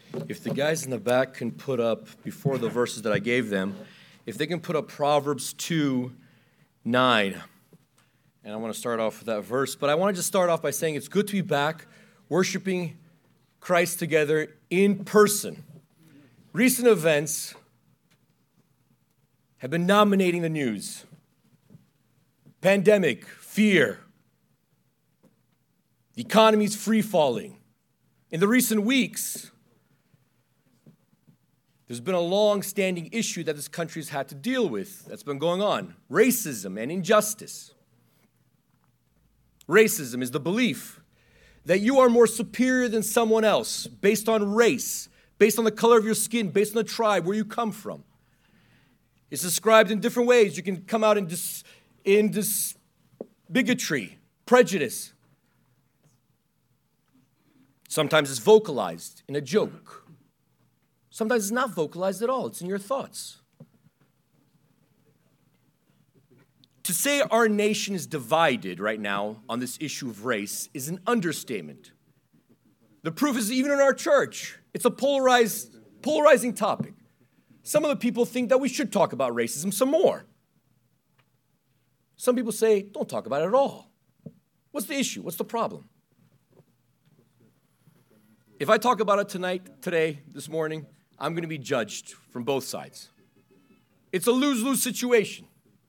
If the guys in the back can put up, before the verses that I gave them, if they can put up Proverbs 2:9. And I want to start off with that verse. But I want to just start off by saying it's good to be back worshiping Christ together in person. Recent events have been dominating the news. Pandemic, fear. The economy's free-falling. In the recent weeks, there's been a long-standing issue that this country's had to deal with that's been going on. Racism and injustice. Racism is the belief that you are more superior than someone else based on race, based on the color of your skin, based on the tribe, where you come from. It's described in different ways. You can come out in this bigotry, prejudice. Sometimes it's vocalized in a joke. Sometimes it's not vocalized at all. It's in your thoughts. To say our nation is divided right now on this issue of race is an understatement. The proof is even in our church. It's a polarizing topic. Some of the people think that we should talk about racism some more. Some people say, don't talk about it at all. What's the issue? What's the problem? If I talk about it today, this morning, I'm going to be judged from both sides. It's a lose-lose situation.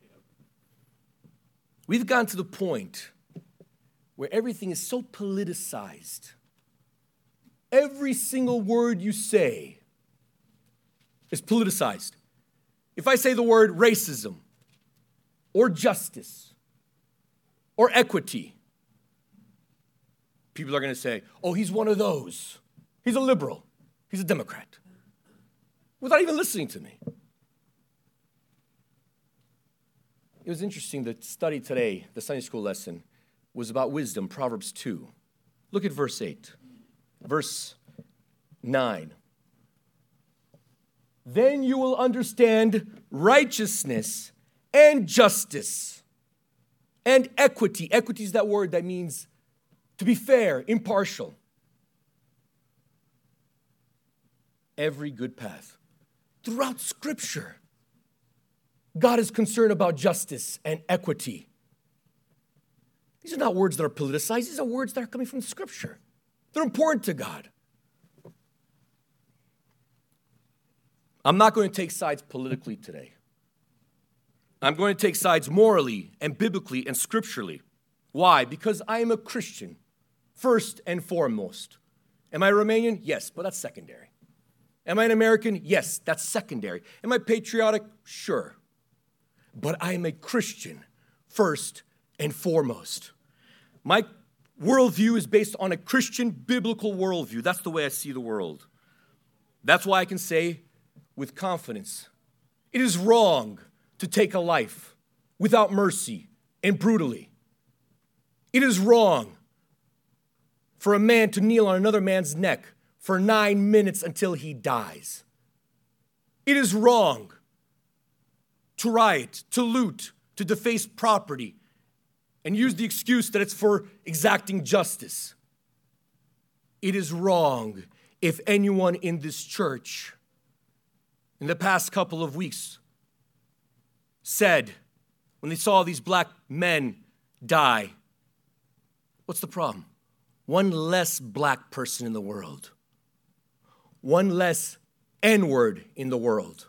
We've gotten to the point where everything is so politicized. Every single word you say is politicized. If I say the word racism or justice or equity, people are going to say, oh, he's one of those. He's a liberal. He's a Democrat. Without even listening to me. It was interesting, the study today, the Sunday school lesson, was about wisdom, Proverbs 2. Look at verse 8. Verse 9. Then you will understand righteousness and justice and equity. Equity is that word that means to be fair, impartial. Every good path. Throughout Scripture, God is concerned about justice and equity. These are not words that are politicized. These are words that are coming from Scripture. They're important to God. I'm not going to take sides politically today. I'm going to take sides morally and biblically and scripturally. Why? Because I am a Christian, first and foremost. Am I Romanian? Yes, but that's secondary. Am I an American? Yes, that's secondary. Am I patriotic? Sure. But I am a Christian, first and foremost. My worldview is based on a Christian biblical worldview. That's the way I see the world. That's why I can say with confidence, it is wrong to take a life without mercy and brutally. It is wrong for a man to kneel on another man's neck for 9 minutes until he dies. It is wrong to riot, to loot, to deface property, and use the excuse that it's for exacting justice. It is wrong if anyone in this church in the past couple of weeks said, when they saw these black men die, what's the problem? One less black person in the world. One less N-word in the world.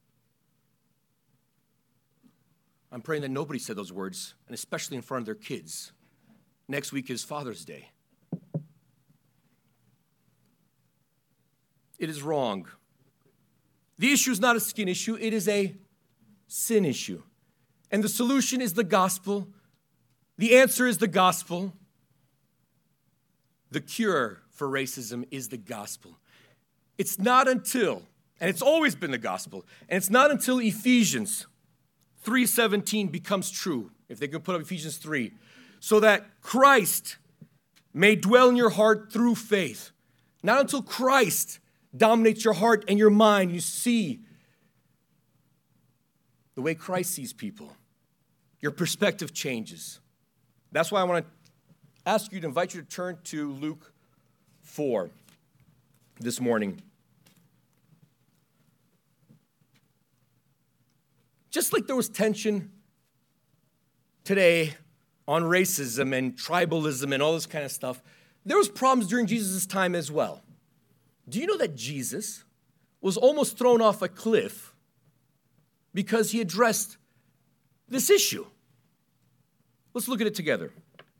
I'm praying that nobody said those words, and especially in front of their kids. Next week is Father's Day. It is wrong. The issue is not a skin issue, it is a sin issue. And the solution is the gospel. The answer is the gospel. The cure for racism is the gospel. It's not until, and it's always been the gospel, and it's not until Ephesians 3:17 becomes true, if they can put up Ephesians 3, so that Christ may dwell in your heart through faith. Not until Christ dominates your heart and your mind, you see the way Christ sees people. Your perspective changes. That's why I want to invite you to turn to Luke 4 this morning. Just like there was tension today on racism and tribalism and all this kind of stuff, there was problems during Jesus' time as well. Do you know that Jesus was almost thrown off a cliff because he addressed this issue? Let's look at it together.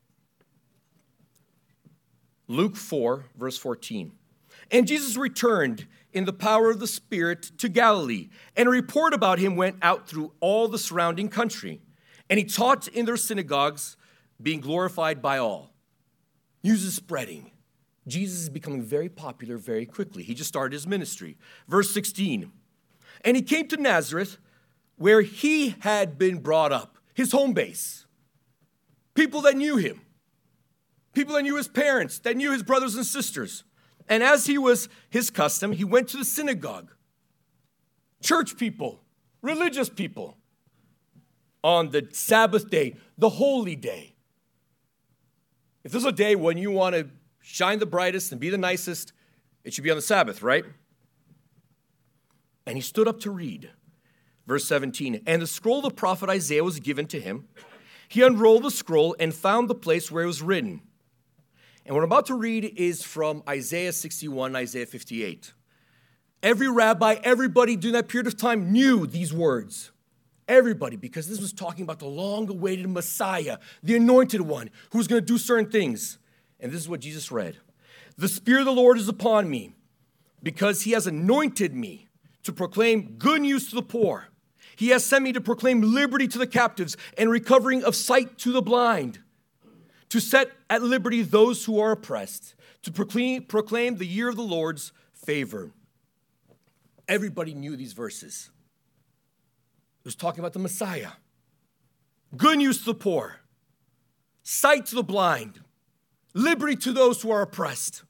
Luke 4, verse 14. And Jesus returned in the power of the Spirit to Galilee, and a report about him went out through all the surrounding country. And he taught in their synagogues, being glorified by all. News is spreading. Jesus is becoming very popular very quickly. He just started his ministry. Verse 16. And he came to Nazareth, where he had been brought up, his home base. People that knew him. People that knew his parents, that knew his brothers and sisters. And as he was his custom, he went to the synagogue. Church people, religious people. On the Sabbath day, the holy day. If there's a day when you want to shine the brightest and be the nicest, it should be on the Sabbath, right? And he stood up to read. Verse 17, and the scroll of the prophet Isaiah was given to him. He unrolled the scroll and found the place where it was written. And what I'm about to read is from Isaiah 61, Isaiah 58. Every rabbi, everybody during that period of time knew these words. Everybody, because this was talking about the long-awaited Messiah, the anointed one, who was going to do certain things. And this is what Jesus read. The Spirit of the Lord is upon me, because he has anointed me to proclaim good news to the poor. He has sent me to proclaim liberty to the captives and recovering of sight to the blind, to set at liberty those who are oppressed, to proclaim the year of the Lord's favor. Everybody knew these verses. It was talking about the Messiah. Good news to the poor, sight to the blind, liberty to those who are oppressed.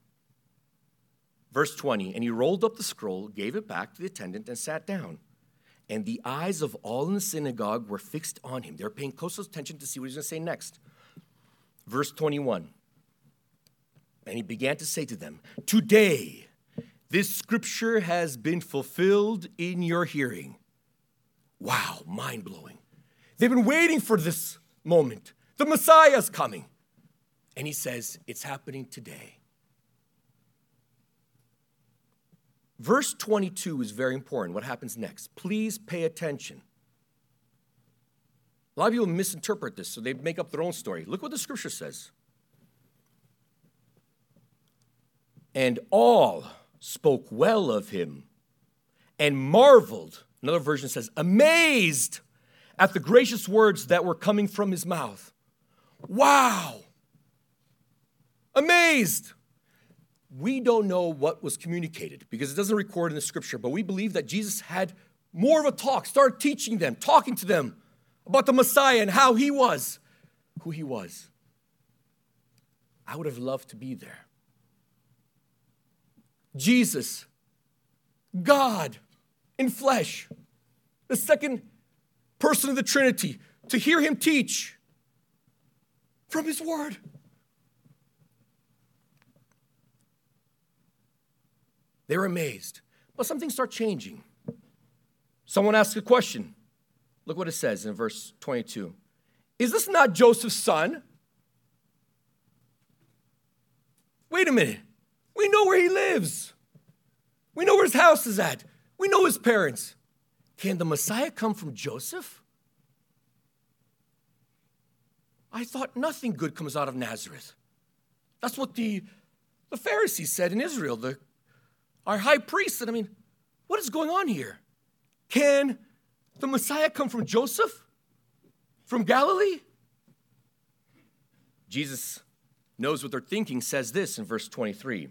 Verse 20, and he rolled up the scroll, gave it back to the attendant, and sat down. And the eyes of all in the synagogue were fixed on him. They were paying close attention to see what he's going to say next. Verse 21, and he began to say to them, today this scripture has been fulfilled in your hearing. Wow, mind-blowing. They've been waiting for this moment. The Messiah's coming. And he says, it's happening today. Verse 22 is very important. What happens next? Please pay attention. A lot of people misinterpret this, so they make up their own story. Look what the scripture says. And all spoke well of him and marveled. Another version says, amazed at the gracious words that were coming from his mouth. Wow. Amazed. We don't know what was communicated because it doesn't record in the scripture, but we believe that Jesus had more of a talk, started teaching them, talking to them about the Messiah and how he was, who he was. I would have loved to be there. Jesus, God in flesh, the second person of the Trinity, to hear him teach from his word. They were amazed. But some things start changing. Someone asks a question. Look what it says in verse 22. Is this not Joseph's son? Wait a minute. We know where he lives. We know where his house is at. We know his parents. Can the Messiah come from Joseph? I thought nothing good comes out of Nazareth. That's what the Pharisees said in Israel. Our high priest said, what is going on here? Can the Messiah come from Joseph? From Galilee? Jesus knows what they're thinking, says this in verse 23.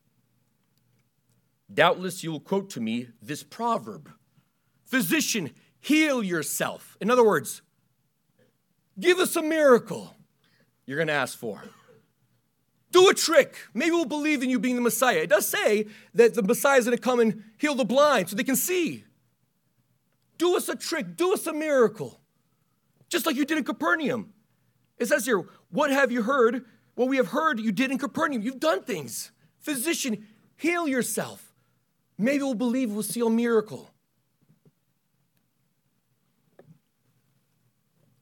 Doubtless you will quote to me this proverb. Physician, heal yourself. In other words, give us a miracle you're going to ask for. Do a trick. Maybe we'll believe in you being the Messiah. It does say that the Messiah is going to come and heal the blind so they can see. Do us a trick. Do us a miracle. Just like you did in Capernaum. It says here, what have you heard? What we have heard you did in Capernaum. You've done things. Physician, heal yourself. Maybe we'll believe we'll see a miracle.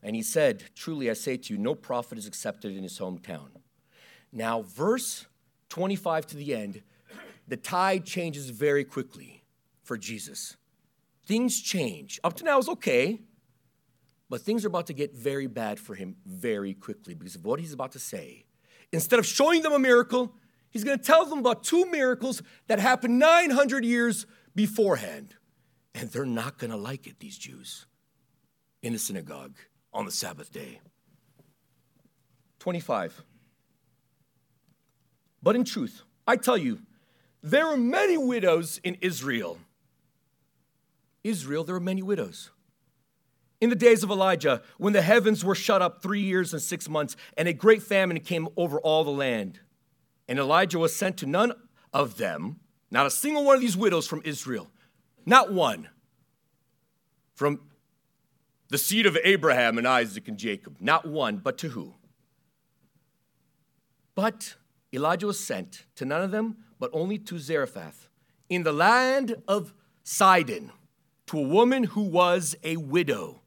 And he said, truly I say to you, no prophet is accepted in his hometown. Now, verse 25 to the end, the tide changes very quickly for Jesus. Things change. Up to now it was okay, but things are about to get very bad for him very quickly because of what he's about to say. Instead of showing them a miracle, he's going to tell them about two miracles that happened 900 years beforehand. And they're not going to like it, these Jews, in the synagogue on the Sabbath day. 25. But in truth, I tell you, there are many widows in Israel. There are many widows. In the days of Elijah, when the heavens were shut up 3 years and 6 months, and a great famine came over all the land. And Elijah was sent to none of them, not a single one of these widows from Israel, not one, from the seed of Abraham and Isaac and Jacob, not one, but to who? But Elijah was sent to none of them, but only to Zarephath, in the land of Sidon, to a woman who was a widow.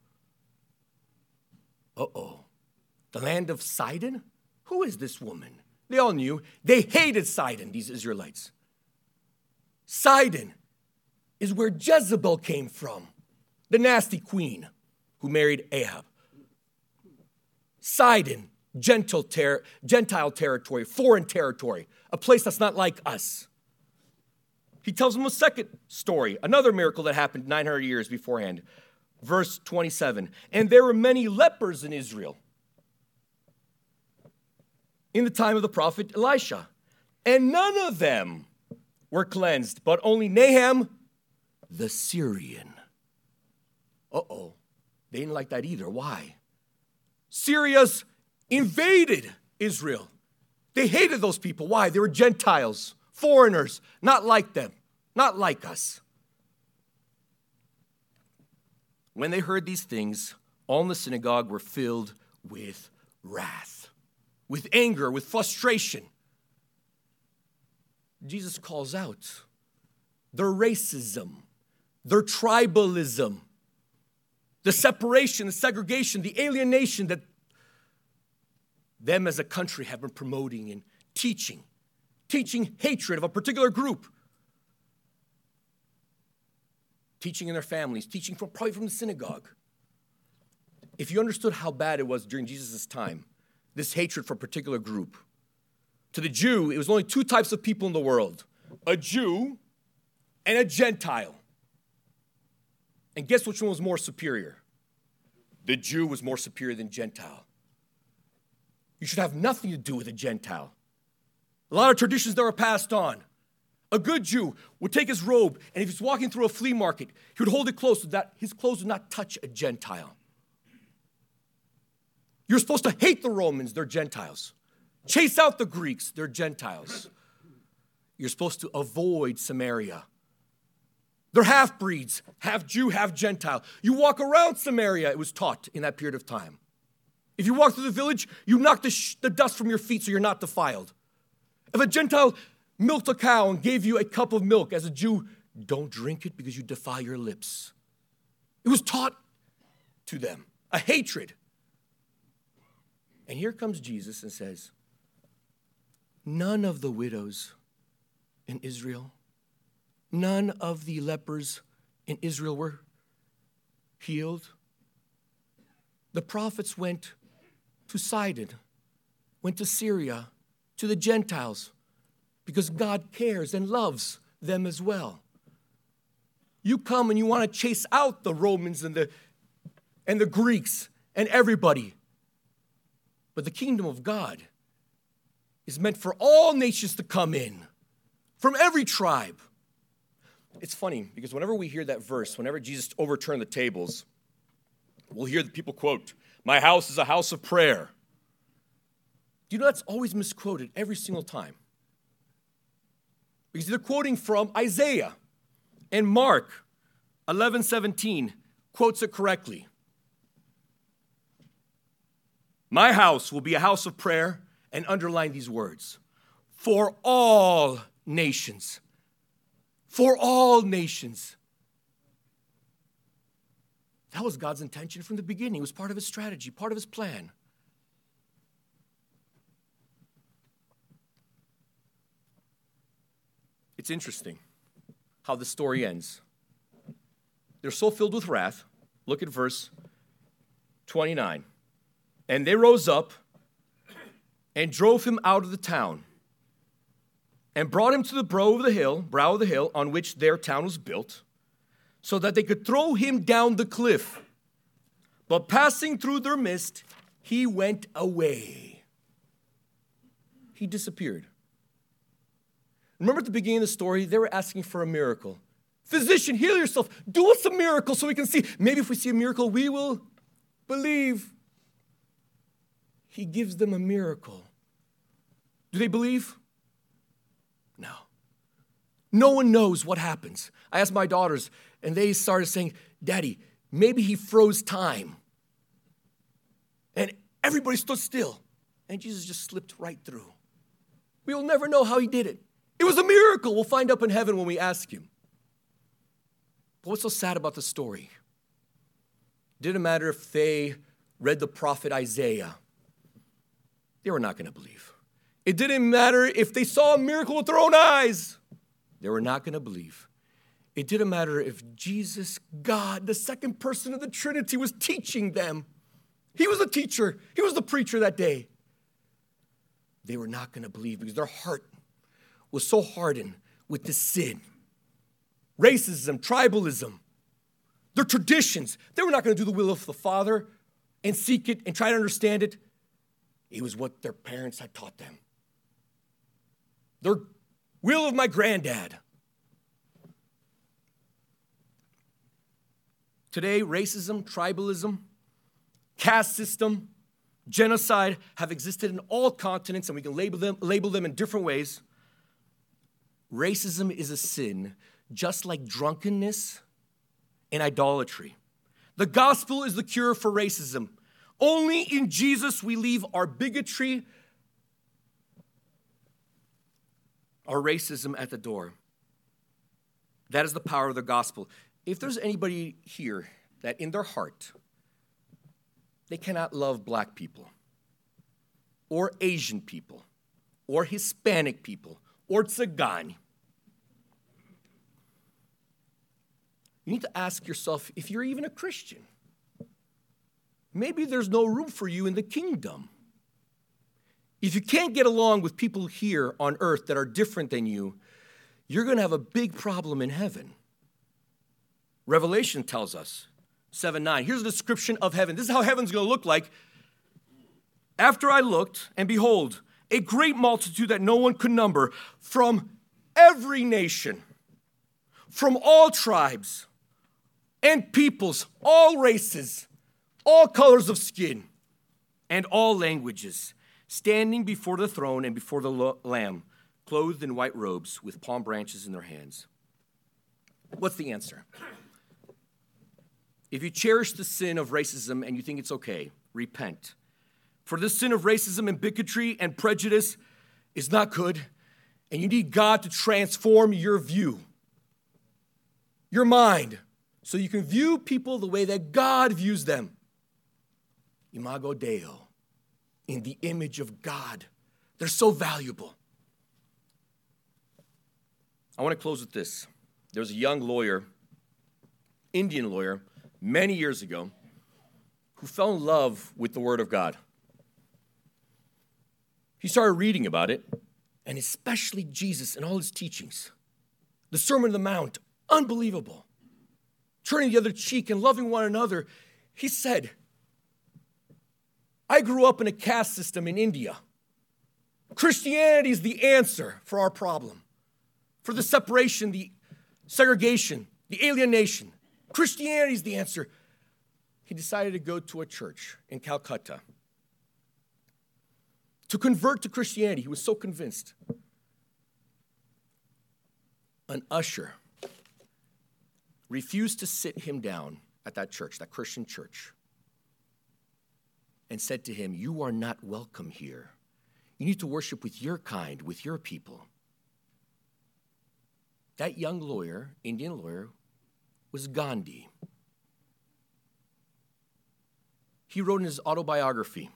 The land of Sidon? Who is this woman? They all knew. They hated Sidon, these Israelites. Sidon is where Jezebel came from, the nasty queen who married Ahab. Sidon, Gentile territory, foreign territory, a place that's not like us. He tells them a second story, another miracle that happened 900 years beforehand. Verse 27, and there were many lepers in Israel in the time of the prophet Elisha, and none of them were cleansed, but only Nahum the Syrian. They didn't like that either. Why? Syria's invaded Israel. They hated those people. Why? They were Gentiles, foreigners, not like them, not like us. When they heard these things, all in the synagogue were filled with wrath, with anger, with frustration. Jesus calls out their racism, their tribalism, the separation, the segregation, the alienation that them as a country have been promoting and teaching hatred of a particular group, teaching in their families, teaching probably from the synagogue. If you understood how bad it was during Jesus' time, this hatred for a particular group, to the Jew, it was only two types of people in the world, a Jew and a Gentile. And guess which one was more superior? The Jew was more superior than Gentile. You should have nothing to do with a Gentile. A lot of traditions that were passed on. A good Jew would take his robe, and if he's walking through a flea market, he would hold it close so that his clothes would not touch a Gentile. You're supposed to hate the Romans, they're Gentiles. Chase out the Greeks, they're Gentiles. You're supposed to avoid Samaria. They're half-breeds, half Jew, half Gentile. You walk around Samaria, it was taught in that period of time. If you walk through the village, you knock the dust from your feet so you're not defiled. If a Gentile milked a cow and gave you a cup of milk, as a Jew, don't drink it because you defile your lips. It was taught to them, a hatred. And here comes Jesus and says, none of the widows in Israel, none of the lepers in Israel were healed. The prophets went to Sidon, went to Syria, to the Gentiles, because God cares and loves them as well. You come and you want to chase out the Romans and the Greeks and everybody. But the kingdom of God is meant for all nations to come in, from every tribe. It's funny, because whenever we hear that verse, whenever Jesus overturned the tables, we'll hear the people quote, "My house is a house of prayer." Do you know that's always misquoted every single time? Because they're quoting from Isaiah. And Mark 11:17 quotes it correctly. My house will be a house of prayer, and underline these words, for all nations. For all nations. That was God's intention from the beginning. It was part of his strategy, part of his plan. It's interesting how the story ends. They're so filled with wrath. Look at verse 29. And they rose up and drove him out of the town and brought him to the brow of the hill on which their town was built, so that they could throw him down the cliff. But passing through their midst, he went away. He disappeared. Remember at the beginning of the story, they were asking for a miracle. Physician, heal yourself. Do us a miracle so we can see. Maybe if we see a miracle, we will believe. He gives them a miracle. Do they believe? No. No one knows what happens. I asked my daughters, and they started saying, Daddy, maybe he froze time. And everybody stood still. And Jesus just slipped right through. We will never know how he did it. It was a miracle. We'll find up in heaven when we ask him. But what's so sad about the story? It didn't matter if they read the prophet Isaiah. They were not going to believe. It didn't matter if they saw a miracle with their own eyes. They were not going to believe. It didn't matter if Jesus, God, the second person of the Trinity, was teaching them. He was the teacher. He was the preacher that day. They were not going to believe because their heart was so hardened with this sin. Racism, tribalism, their traditions. They were not going to do the will of the Father and seek it and try to understand it. It was what their parents had taught them. Their will of my granddad. Today, racism, tribalism, caste system, genocide have existed in all continents, and we can label them in different ways. Racism is a sin, just like drunkenness and idolatry. The gospel is the cure for racism. Only in Jesus we leave our bigotry, our racism at the door. That is the power of the gospel. If there's anybody here that in their heart, they cannot love black people, or Asian people, or Hispanic people, or Tsigani, you need to ask yourself if you're even a Christian. Maybe there's no room for you in the kingdom. If you can't get along with people here on earth that are different than you, you're going to have a big problem in heaven. Revelation tells us, 7:9. Here's a description of heaven. This is how heaven's going to look like. After I looked, and behold, a great multitude that no one could number, from every nation, from all tribes and peoples, all races, all colors of skin, and all languages, standing before the throne and before the Lamb, clothed in white robes with palm branches in their hands. What's the answer? If you cherish the sin of racism and you think it's okay, repent. For this sin of racism and bigotry and prejudice is not good, and you need God to transform your view, your mind, so you can view people the way that God views them. Imago Dei, in the image of God. They're so valuable. I want to close with this. There was a young lawyer, Indian lawyer, many years ago, who fell in love with the Word of God. He started reading about it, and especially Jesus and all his teachings. The Sermon on the Mount, unbelievable. Turning the other cheek and loving one another. He said, I grew up in a caste system in India. Christianity is the answer for our problem, for the separation, the segregation, the alienation. Christianity is the answer. He decided to go to a church in Calcutta to convert to Christianity. He was so convinced. An usher refused to sit him down at that church, that Christian church, and said to him, you are not welcome here. You need to worship with your kind, with your people. That young lawyer, Indian lawyer, was Gandhi. he wrote in his autobiography,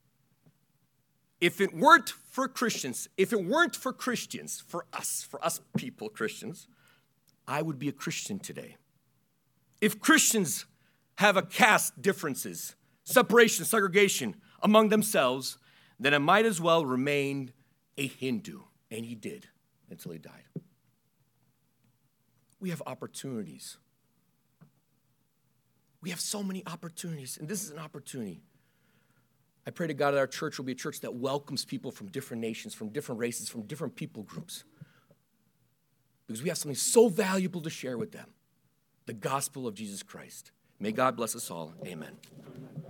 if it weren't for Christians, for us people, Christians, I would be a Christian today. If Christians have a caste differences, separation, segregation among themselves, then I might as well remain a Hindu. And he did until he died. We have opportunities. We have so many opportunities, and this is an opportunity. I pray to God that our church will be a church that welcomes people from different nations, from different races, from different people groups. Because we have something so valuable to share with them, the gospel of Jesus Christ. May God bless us all. Amen.